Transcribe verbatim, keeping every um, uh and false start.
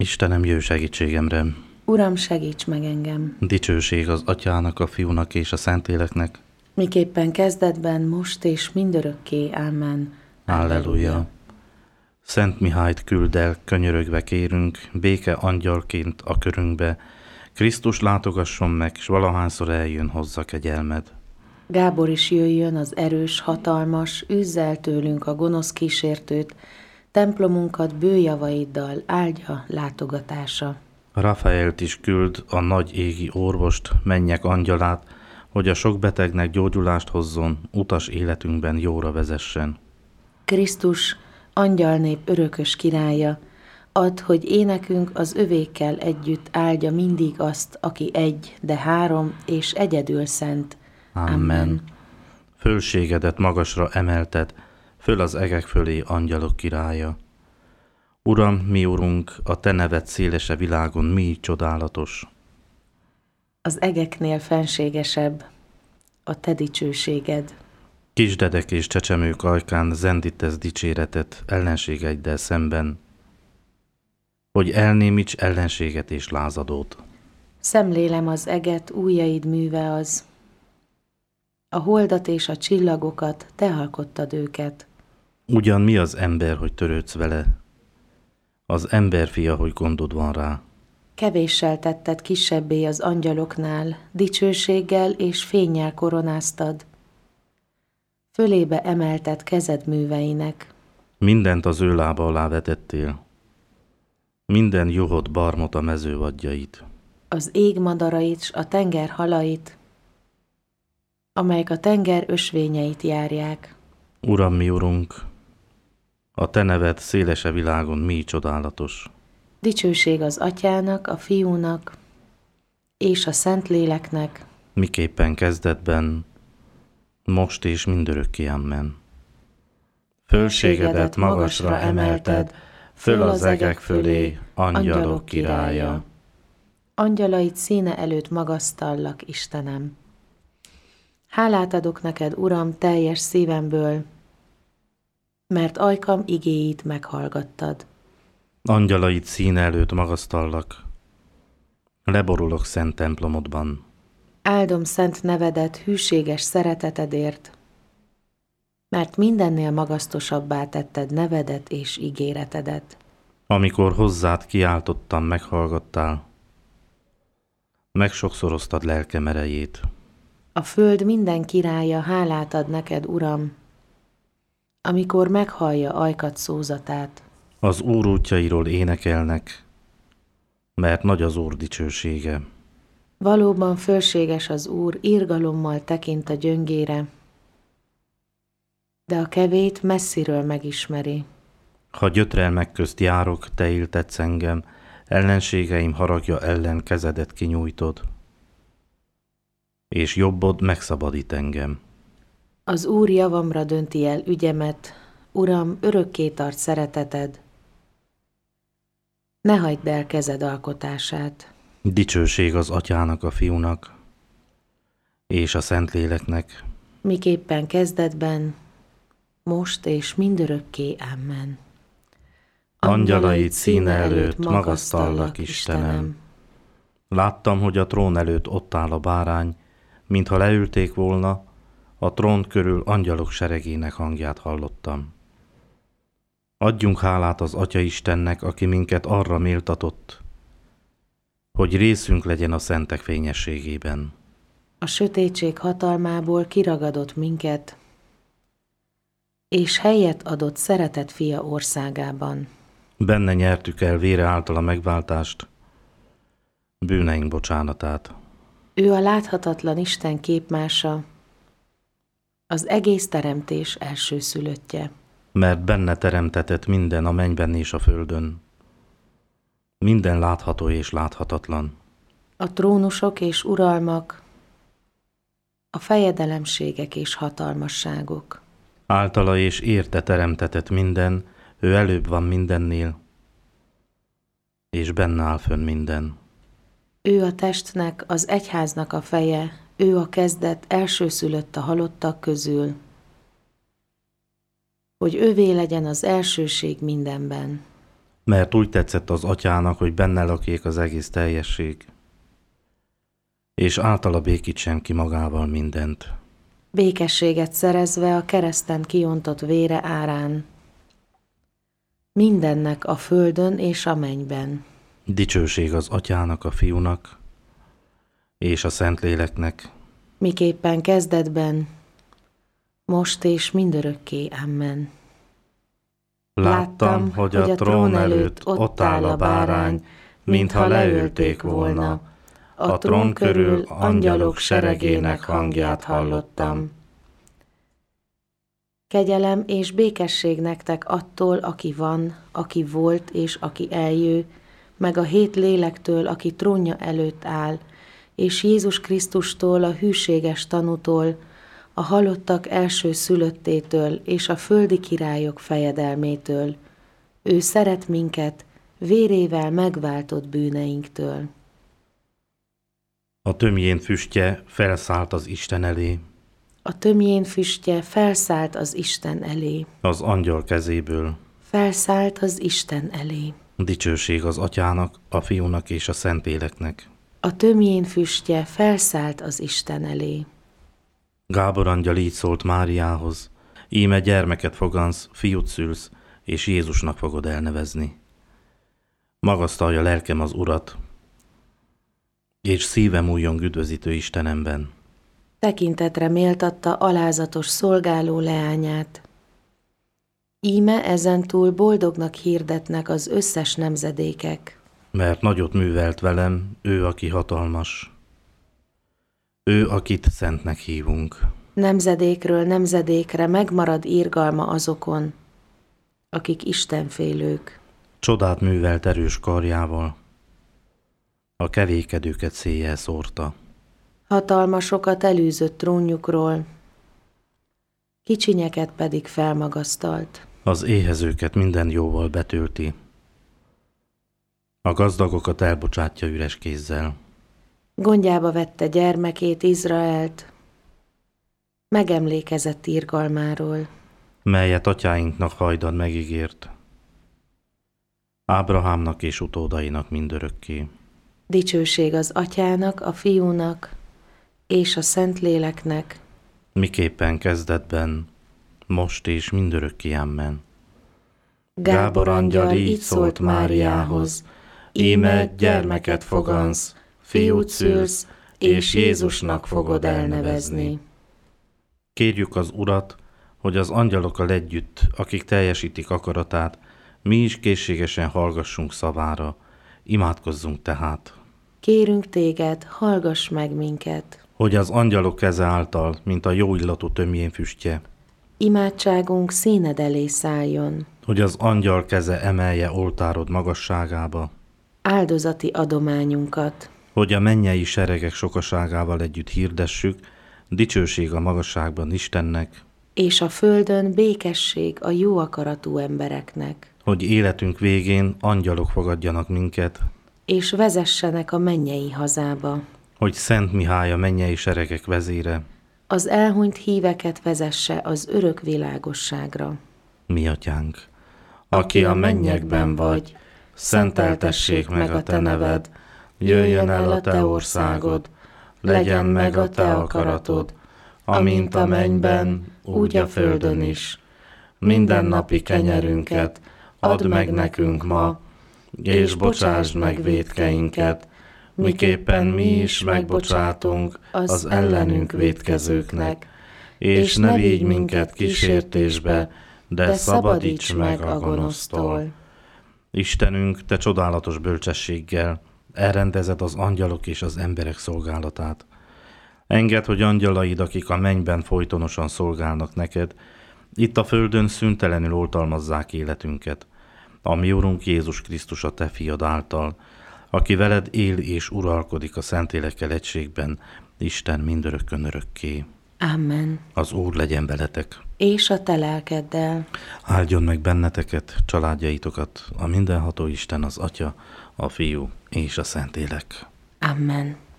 Istenem, jöjj segítségemre! Uram, segíts meg engem! Dicsőség az Atyának, a Fiúnak és a Szentléleknek. Miképpen kezdetben, most és mindörökké. Amen. Halleluja! Szent Mihályt küld el, könyörögve kérünk, béke angyalként a körünkbe. Krisztus látogasson meg, s valahányszor eljön, hozza kegyelmed. Gábor is jöjjön, az erős, hatalmas, üzz el tőlünk a gonosz kísértőt, templomunkat bőjavaiddal áldja látogatása. Rafaelt is küld, a nagy égi orvost, mennyek angyalát, hogy a sok betegnek gyógyulást hozzon, utas életünkben jóra vezessen. Krisztus, angyalnép örökös királya, add, hogy énekünk az övékkel együtt áldja mindig azt, aki egy, de három és egyedül szent. Amen. Amen. Fölségedet magasra emelted, föl az egek fölé, angyalok királya. Uram, mi Urunk, a te neved szélese világon mi így csodálatos. Az egeknél fenségesebb a te dicsőséged. Kisdedek és csecsemők ajkán zendítesz dicséretet ellenségeiddel szemben, hogy elnémíts ellenséget és lázadót. Szemlélem az eget, ujjaid műve az. A holdat és a csillagokat, te alkottad őket. Ugyan mi az ember, hogy törődsz vele? Az emberfia, hogy gondod van rá. Kevéssel tetted kisebbé az angyaloknál, dicsőséggel és fénnyel koronáztad. Fölébe emelted kezed műveinek. Mindent az ő lába alá vetettél. Minden juhot, barmot, a mező vadjait. Az ég madarait s a tenger halait, amelyek a tenger ösvényeit járják. Uram, mi Urunk, a te neved szélese világon mi csodálatos. Dicsőség az Atyának, a Fiúnak és a Szentléleknek. Miképpen kezdetben, most és mindörökké. Amen. Fölségedet magasra emelted, föl az egek fölé, angyalok királya. Angyalait színe előtt magasztallak, Istenem. Hálát adok neked, Uram, teljes szívemből, mert ajkam igéit meghallgattad. Angyalait színe előtt magasztallak, leborulok szent templomodban. Áldom szent nevedet hűséges szeretetedért, mert mindennél magasztosabbá tetted nevedet és ígéretedet. Amikor hozzád kiáltottam, meghallgattál, megsokszoroztad lelkem erejét. A föld minden királya hálát ad neked, Uram, amikor meghallja ajkat szózatát. Az Úr útjairól énekelnek, mert nagy az Úr dicsősége. Valóban fölséges az Úr, irgalommal tekint a gyöngére, de a kevét messziről megismeri. Ha gyötrelmek közt járok, te éltetsz engem, ellenségeim haragja ellen kezedet kinyújtod, és jobbod megszabadít engem. Az Úr javamra dönti el ügyemet, Uram, örökké tart szereteted. Ne hagyd el kezed alkotását. Dicsőség az Atyának, a Fiúnak és a Szentléleknek. Miképpen kezdetben, most és mindörökké. Amen. Angyalait színe előtt magasztallak, Istenem. Láttam, hogy a trón előtt ott áll a bárány, mintha leülték volna, a trón körül angyalok seregének hangját hallottam. Adjunk hálát az Atya Istennek, aki minket arra méltatott, hogy részünk legyen a szentek fényességében. A sötétség hatalmából kiragadott minket, és helyet adott szeretett fia országában. Benne nyertük el vére által a megváltást, bűneink bocsánatát. Ő a láthatatlan Isten képmása, az egész teremtés elsőszülöttje. Mert benne teremtetett minden a mennyben és a földön. Minden látható és láthatatlan. A trónusok és uralmak, a fejedelemségek és hatalmasságok. Általa és érte teremtetett minden, ő előbb van mindennél, és benne áll fönn minden. Ő a testnek, az egyháznak a feje, ő a kezdet, elsőszülött a halottak közül, hogy övé legyen az elsőség mindenben. Mert úgy tetszett az atyának, hogy benne lakjék az egész teljesség, és általa békítsen ki magával mindent. Békességet szerezve a kereszten kiontott vére árán, mindennek a földön és a mennyben. Dicsőség az atyának, a fiúnak és a Szentléleknek, miképpen kezdetben, most és mindörökké. Amen. Láttam, hogy a trón előtt ott áll a bárány, mintha leölték volna. A trón körül angyalok seregének hangját hallottam. Kegyelem és békesség nektek attól, aki van, aki volt és aki eljő, meg a hét lélektől, aki trónja előtt áll, és Jézus Krisztustól, a hűséges tanútól, a halottak első szülöttétől és a földi királyok fejedelmétől. Ő szeret minket, vérével megváltott bűneinktől. A tömjén füstje felszállt az Isten elé, A tömjén füstje felszállt az Isten elé. az angyal kezéből. Felszállt az Isten elé. Dicsőség az atyának, a fiúnak és a Szentléleknek. A tömjén füstje felszállt az Isten elé. Gábor angyal így szólt Máriához: íme gyermeket fogansz, fiút szülsz, és Jézusnak fogod elnevezni. Magasztalja lelkem az Urat, és szívem újjong üdvözítő Istenemben. Tekintetre méltatta alázatos szolgáló leányát. Íme ezentúl boldognak hirdetnek az összes nemzedékek. Mert nagyot művelt velem, ő, aki hatalmas. Ő, akit szentnek hívunk. Nemzedékről nemzedékre megmarad irgalma azokon, akik istenfélők. Csodát művelt erős karjával, a kevékedőket széjjel szórta. Hatalmasokat elűzött trónjukról, kicsinyeket pedig felmagasztalt. Az éhezőket minden jóval betölti, a gazdagokat elbocsátja üres kézzel. Gondjába vette gyermekét, Izraelt, megemlékezett irgalmáról, melyet atyáinknak hajdan megígért, Ábrahámnak és utódainak mindörökké. Dicsőség az atyának, a fiúnak és a Szentléleknek, miképpen kezdetben, most és mindörökké. Amen. Gábor angyal így szólt Máriához: íme gyermeket fogansz, fiút szülsz, és Jézusnak fogod elnevezni. Kérjük az Urat, hogy az angyalokkal együtt, akik teljesítik akaratát, mi is készségesen hallgassunk szavára. Imádkozzunk tehát. Kérünk téged, hallgass meg minket. Hogy az angyalok keze által, mint a jó illatú tömjén füstje, Imádságunk színed elé szálljon. hogy az angyal keze emelje oltárod magasságába, Áldozati adományunkat. hogy a mennyei seregek sokaságával együtt hirdessük, dicsőség a magasságban Istennek, És a földön békesség a jó akaratú embereknek. hogy életünk végén angyalok fogadjanak minket, És vezessenek a mennyei hazába. hogy Szent Mihály a mennyei seregek vezére, Az elhunyt híveket vezesse az örök világosságra. mi atyánk, aki a mennyekben vagy, szenteltessék meg a te neved, jöjjön el a te országod, legyen meg a te akaratod, amint a mennyben, úgy a földön is. Mindennapi kenyerünket add meg nekünk ma, és bocsásd meg vétkeinket, miképpen mi is megbocsátunk az ellenünk vétkezőknek, és ne vigy minket kísértésbe, de szabadíts meg a gonosztól. Istenünk, te csodálatos bölcsességgel elrendezed az angyalok és az emberek szolgálatát. Engedd, hogy angyalaid, akik a mennyben folytonosan szolgálnak neked, itt a földön szüntelenül oltalmazzák életünket, a mi Urunk Jézus Krisztus a te fiad által, aki veled él és uralkodik a Szentlélekkel egységben, Isten mindörökkön örökké. Amen. Az Úr legyen veletek. És a te lelkeddel. Áldjon meg benneteket, családjaitokat, a mindenható Isten, az Atya, a Fiú és a Szentlélek. Amen.